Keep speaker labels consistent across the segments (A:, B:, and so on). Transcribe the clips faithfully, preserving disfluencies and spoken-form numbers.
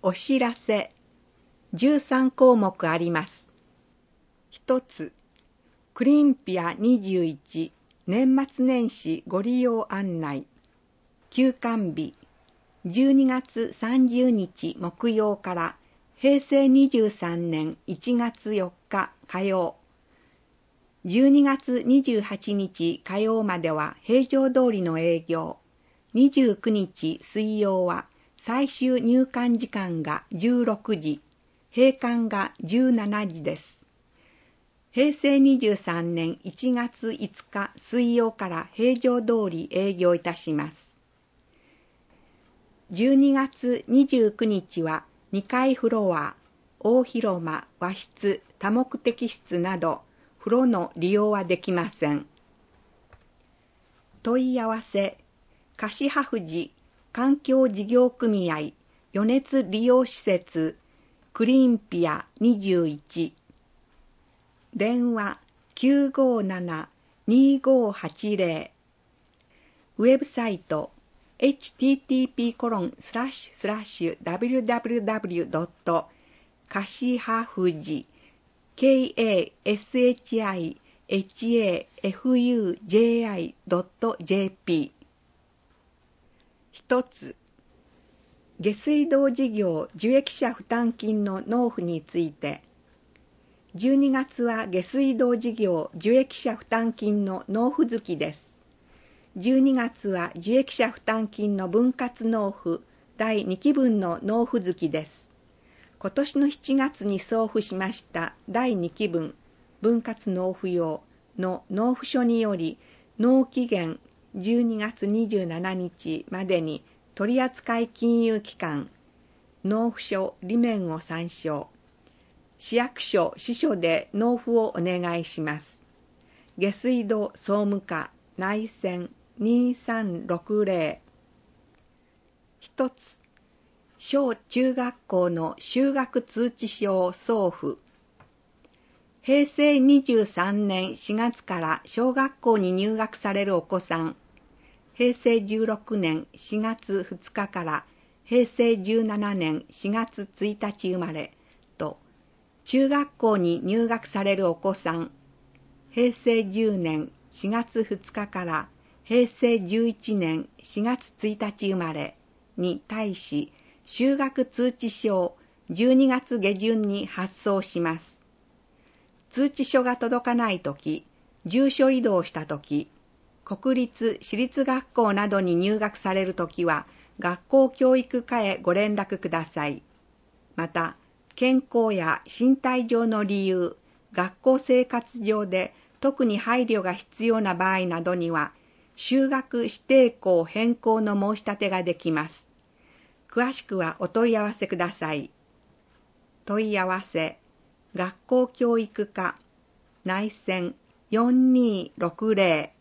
A: お知らせ。じゅうさんこうもくあります。ひとつ、クリンピアにじゅういち年末年始ご利用案内。休館日、じゅうにがつさんじゅうにち木曜からへいせいにじゅうさんねんいちがつよっか火曜。じゅうにがつにじゅうはちにち火曜までは平常通りの営業。にじゅうくにち水曜は最終入館時間がじゅうろくじ、閉館がじゅうしちじです。へいせいにじゅうさんねんいちがついつか水曜から平常通り営業いたします。じゅうにがつにじゅうくにちはにかいフロア、大広間、和室、多目的室など風呂の利用はできません。問い合わせ、樫葉富士環境事業組合余熱利用施設クリンピアにじゅういち、電話 きゅうごーなな にーごーはちぜろ、ウェブサイト エイチティーティーピーコロンスラッシュスラッシュダブリューダブリューダブリュードットかしはふじ ケーエーエスエイチアイエイチエーエフユージェーアイドットジェーピー。 一つ、下水道事業受益者負担金の納付について。じゅうにがつは下水道事業受益者負担金の納付月です。じゅうにがつは受益者負担金の分割納付だいにきぶんの納付月です。今年のしちがつに送付しましただいにきぶん分割納付用の納付書により納期限じゅうにがつにじゅうしちにちまでに取扱金融機関納付書裏面を参照。市役所支所で納付をお願いします。下水道総務課内線にさんろくぜろ。一つ、小中学校の就学通知書を送付。へいせいにじゅうさんねんしがつから小学校に入学されるお子さん、へいせいじゅうろくねんしがつふつかからへいせいじゅうななねんしがつついたち生まれと、中学校に入学されるお子さん、へいせいじゅうねんしがつふつかからへいせいじゅういちねんしがつついたち生まれに対し、就学通知書をじゅうにがつげじゅんに発送します。通知書が届かないとき、住所移動したとき、国立・私立学校などに入学されるときは、学校教育課へご連絡ください。また、健康や身体上の理由、学校生活上で特に配慮が必要な場合などには、就学指定校変更の申し立てができます。詳しくはお問い合わせください。問い合わせ、学校教育課内線よんにーろくぜろ。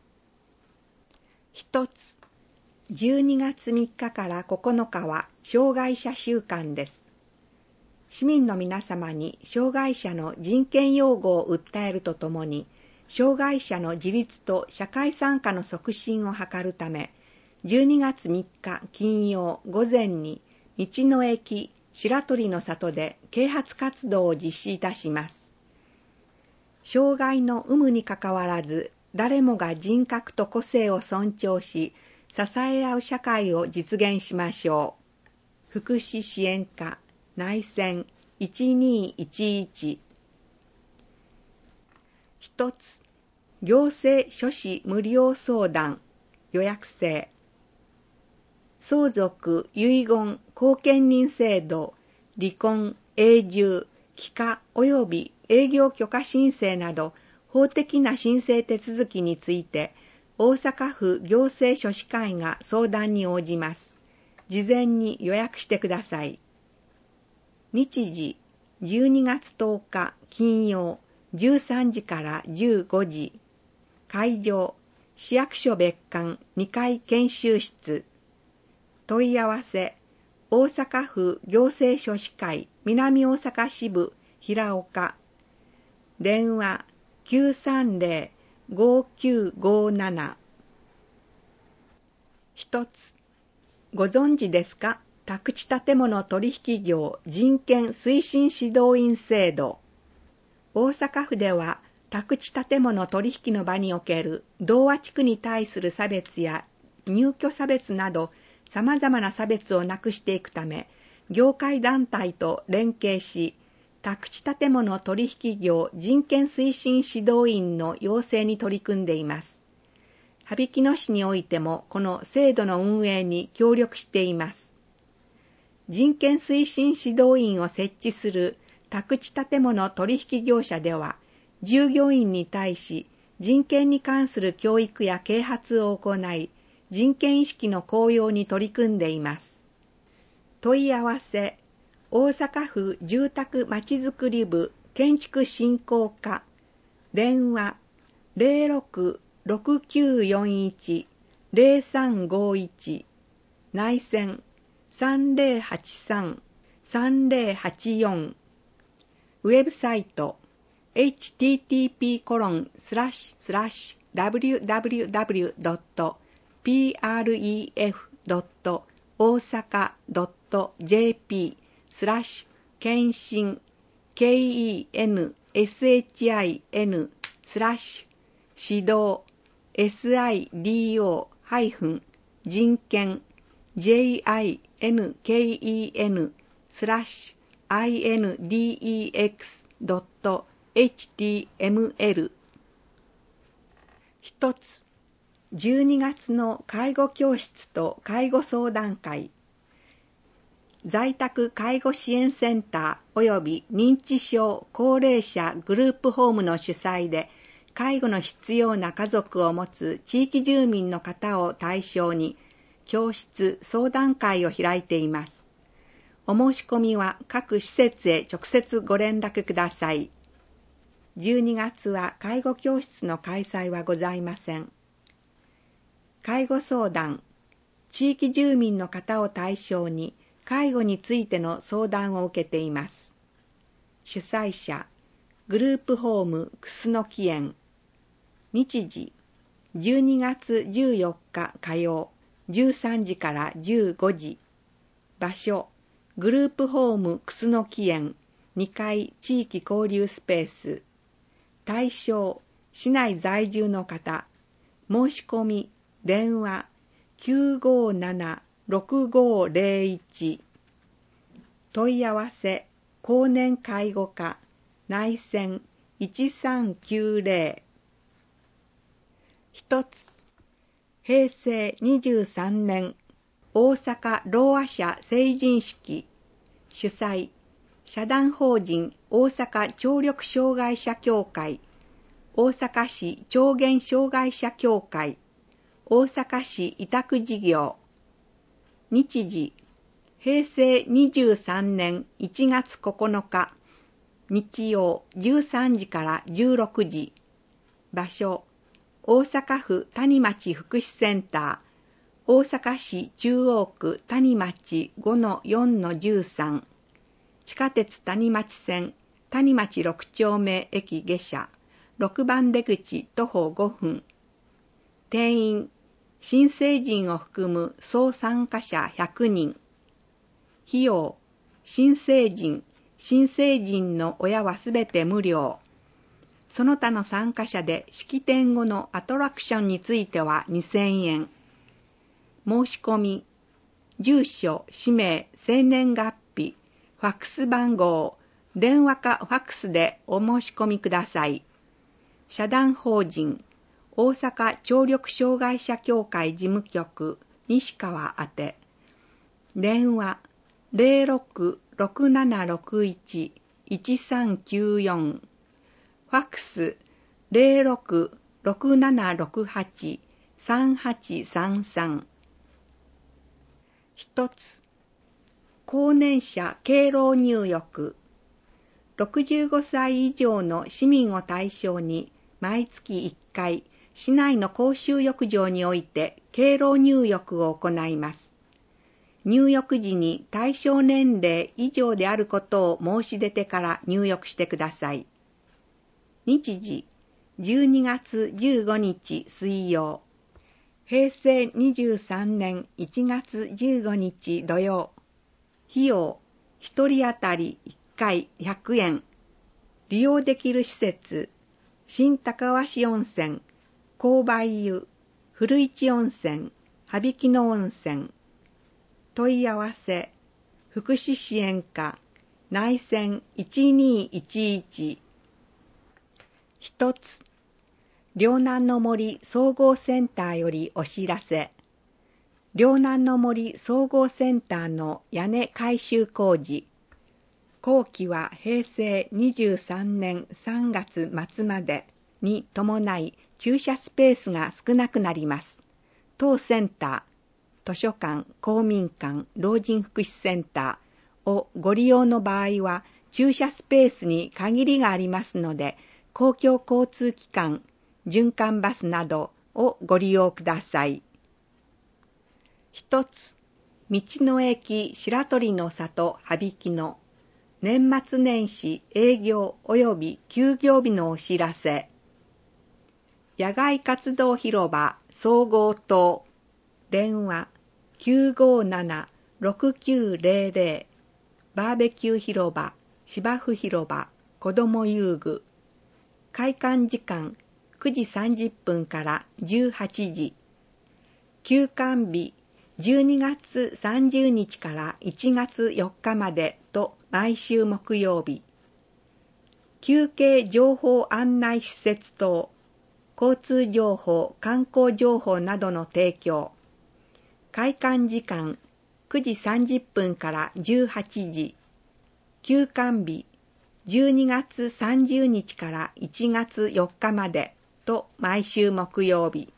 A: 一つ、じゅうにがつみっかからここのかは障害者週間です。市民の皆様に障害者の人権擁護を訴えるとともに、障害者の自立と社会参加の促進を図るため、じゅうにがつみっか金曜午前に道の駅白鳥の里で啓発活動を実施いたします。障害の有無にかかわらず、誰もが人格と個性を尊重し、支え合う社会を実現しましょう。福祉支援課内線いちにーいちいち。一つ、行政書士無料相談予約制。相続、遺言、後見人制度、離婚、永住、帰化及び営業許可申請など法的な申請手続きについて、大阪府行政書士会が相談に応じます。事前に予約してください。日時、じゅうにがつとおか金曜じゅうさんじからじゅうごじ。会場、市役所別館にかい研修室。問い合わせ、大阪府行政書士会南大阪支部平岡。電話きゅうさんぜろ ごきゅうごなな。一つ、ご存知ですか？ 宅地建物取引業人権推進指導員制度。大阪府では宅地建物取引の場における同和地区に対する差別や入居差別など様々な差別をなくしていくため、業界団体と連携し、宅地建物取引業人権推進指導員の養成に取り組んでいます。羽曳野市においてもこの制度の運営に協力しています。人権推進指導員を設置する宅地建物取引業者では、従業員に対し人権に関する教育や啓発を行い、人権意識の向揚に取り組んでいます。問い合わせ、大阪府住宅まちづくり部建築振興課、電話 ゼロろく ろくきゅうよんいち ゼロさんごいち、内線さんゼロはちさん さんゼロはちよん、ウェブサイト エイチティーティーピーコロンスラッシュスラッシュダブリューダブリューダブリュードットピーアールイーエフドット大阪ドットジェーピースラッシュ検診 ケーイーエヌエスエイチアイエヌ スラッシュ指導 エスアイディーオー ハイフン人権 ジェイアイエヌケーイーエヌ スラッシュ アイエヌディーイーエックス ドット エイチティーエムエル。 一つ、じゅうにがつの介護教室と介護相談会、在宅介護支援センター及び認知症高齢者グループホームの主催で、介護の必要な家族を持つ地域住民の方を対象に教室相談会を開いています。お申し込みは各施設へ直接ご連絡ください。じゅうにがつは介護教室の開催はございません。介護相談、地域住民の方を対象に介護についての相談を受けています。主催者、グループホームくすのき園。日時、じゅうにがつじゅうよっか火曜、じゅうさんじからじゅうごじ。場所、グループホームくすのき園にかい地域交流スペース。対象、市内在住の方。申し込み、電話きゅうごなな ろくごゼロいち。問い合わせ、高年介護課、内線いちさんきゅうゼロ。一つ、平成にじゅうさんねん大阪ろうあ者成人式、主催、社団法人大阪聴力障害者協会、大阪市聴言障害者協会、大阪市委託事業。日時、平成にじゅうさんねんいちがつここのか、日曜じゅうさんじからじゅうろくじ。場所、大阪府谷町福祉センター、大阪市中央区谷町 ごのよんのじゅうさん、地下鉄谷町線谷町ろく丁目駅下車、ろくばん出口徒歩ごふん。定員、新成人を含む総参加者ひゃくにん。費用、新成人、新成人の親はすべて無料。その他の参加者で式典後のアトラクションについてはにせんえん。申し込み、住所、氏名、生年月日、ファックス番号、電話かファックスでお申し込みください。社団法人、大阪聴力障害者協会事務局、西川宛。電話、ゼロろく ろくななろくいち いちさんきゅうよん。ファックス、ゼロろく ろくななろくはち さんはちさんさん。一つ、高年者敬老入浴。ろくじゅうごさい以上の市民を対象に毎月いっかい、市内の公衆浴場において敬老入浴を行います。入浴時に対象年齢以上であることを申し出てから入浴してください。日時、じゅうにがつじゅうごにち水曜。平成にじゅうさんねんいちがつじゅうごにち土曜。 費用ひとり当たりいっかいひゃくえん。利用できる施設、新高鷲温泉、紅梅湯、古市温泉、羽曳野温泉。問い合わせ、福祉支援課、内線いちにいちいち。一つ、陵南の森総合センターよりお知らせ。陵南の森総合センターの屋根改修工事。工期はへいせいにじゅうさんねんさんがつまつまでに伴い駐車スペースが少なくなります。当センター、図書館、公民館、老人福祉センターをご利用の場合は駐車スペースに限りがありますので、公共交通機関、循環バスなどをご利用ください。一つ、道の駅白鳥の里羽曳野年末年始営業及び休業日のお知らせ。野外活動広場総合棟電話きゅうごななろくきゅうぜろぜろバーベキュー広場芝生広場子ども遊具。開館時間くじさんじゅっぷんからじゅうはちじ。休館日じゅうにがつさんじゅうにちからいちがつよっかまでと毎週木曜日。休憩情報案内施設等、交通情報、観光情報などの提供。開館時間くじさんじゅっぷんからじゅうはちじ。休館日じゅうにがつさんじゅうにちからいちがつよっかまでと毎週木曜日。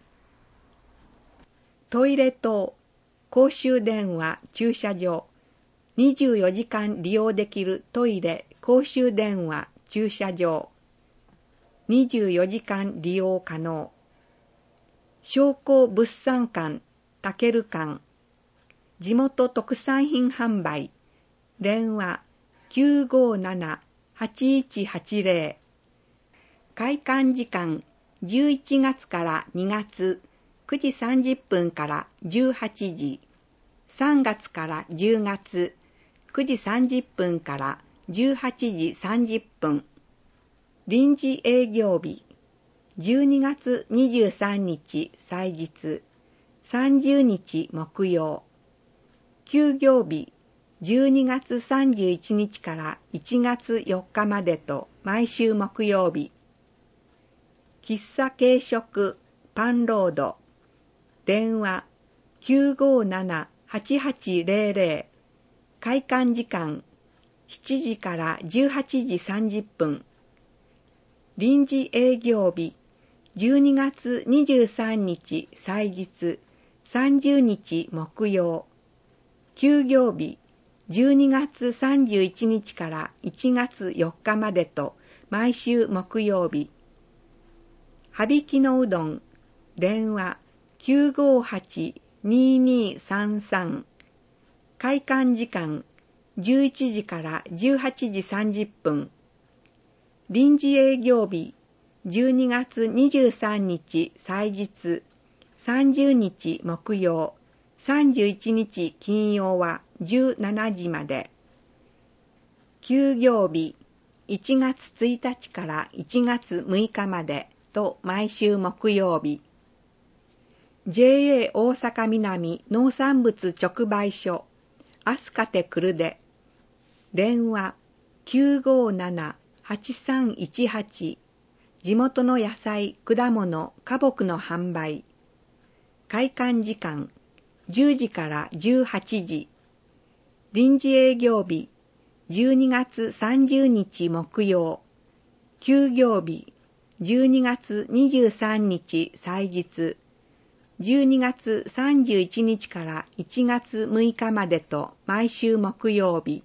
A: トイレ等、公衆電話、駐車場、にじゅうよじかん利用できるトイレ、公衆電話、駐車場、にじゅうよじかん利用可能。商工物産館、タケル館、地元特産品販売、電話きゅうごななはちいちはちぜろ。開館時間じゅういちがつからにがつくじさんじゅっぷんからじゅうはちじ。さんがつからじゅうがつくじさんじゅっぷんからじゅうはちじさんじゅっぷん。臨時営業日じゅうにがつにじゅうさんにち祭日、さんじゅうにち木曜。休業日じゅうにがつさんじゅういちにちからいちがつよっかまでと毎週木曜日。喫茶軽食パンロード電話きゅうごななはちはちぜろぜろ。開館時間しちじからじゅうはちじさんじゅっぷん。臨時営業日じゅうにがつにじゅうさんにち祭日、さんじゅうにち木曜。休業日じゅうにがつさんじゅういちにちからいちがつよっかまでと毎週木曜日。羽曳野うどん電話きゅうごはちににさんさん。開館時間じゅういちじからじゅうはちじさんじゅっぷん。臨時営業日じゅうにがつにじゅうさんにち祭日、さんじゅうにち木曜、さんじゅういちにち金曜はじゅうしちじまで。休業日いちがつついたちからいちがつむいかまでと毎週木曜日。ジェーエー 大阪南農産物直売所アスカテクルデ電話きゅうごななはちさんいちはち。地元の野菜、果物、花木の販売。開館時間じゅうじからじゅうはちじ。臨時営業日じゅうにがつさんじゅうにち木曜。休業日じゅうにがつにじゅうさんにち祭日、じゅうにがつさんじゅういちにちからいちがつむいかまでと毎週木曜日。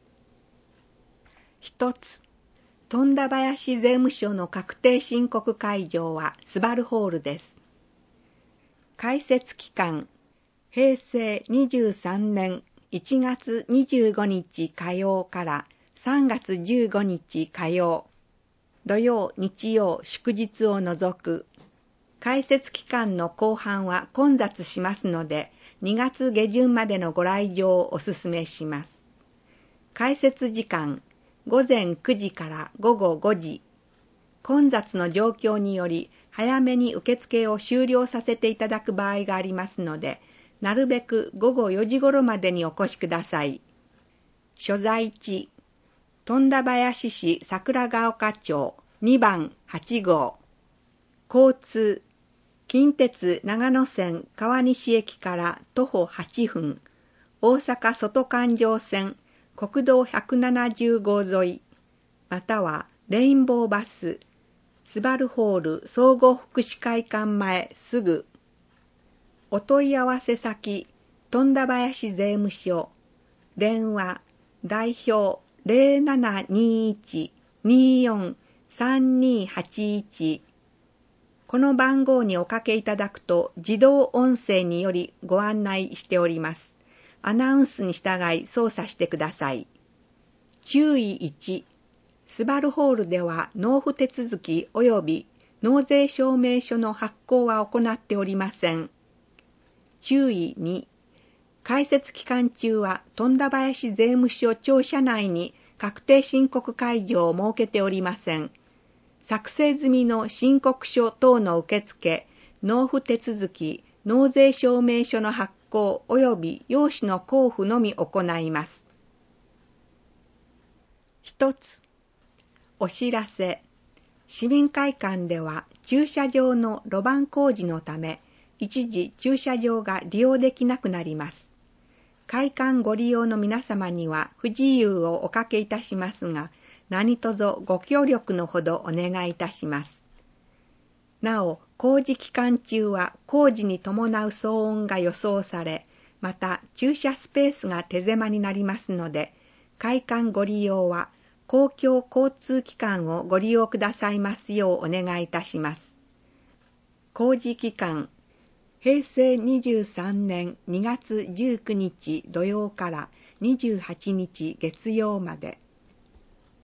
A: 一つ、富田林税務署の確定申告会場はスバルホールです。開設期間、へいせいにじゅうさんねんいちがつにじゅうごにち火曜からさんがつじゅうごにち火曜、土曜、日曜、祝日を除く。開設期間の後半は混雑しますので、にがつげじゅんまでのご来場をお勧めします。 開設時間ごぜんくじからごごごじ。混雑の状況により早めに受付を終了させていただく場合がありますので、なるべくごごよじ頃までにお越しください。所在地、富田林市桜ヶ丘町にばんはちごう。交通、近鉄長野線川西駅から徒歩はっぷん。大阪外環状線国道ひゃくななじゅうご沿い、またはレインボーバス、スバルホール総合福祉会館前すぐ。お問い合わせ先、富田林税務署。電話、代表 ゼロななにいち にーよん さんにーはちいち。この番号におかけいただくと自動音声によりご案内しております。アナウンスに従い操作してください。注意いち、スバルホールでは納付手続き及び納税証明書の発行は行っておりません。注意に、開設期間中は富田林税務署庁舎内に確定申告会場を設けておりません。作成済みの申告書等の受付、納付手続き、納税証明書の発行及び用紙の交付のみ行います。一つ、お知らせ。市民会館では駐車場の路盤工事のため、一時駐車場が利用できなくなります。会館ご利用の皆様には不自由をおかけいたしますが、何卒ご協力のほどお願いいたします。なお、工事期間中は工事に伴う騒音が予想され、また駐車スペースが手狭になりますので、会館ご利用は公共交通機関をご利用くださいますようお願いいたします。工事期間、へいせいにじゅうさんねんにがつじゅうくにち土曜からにじゅうはちにち月曜まで。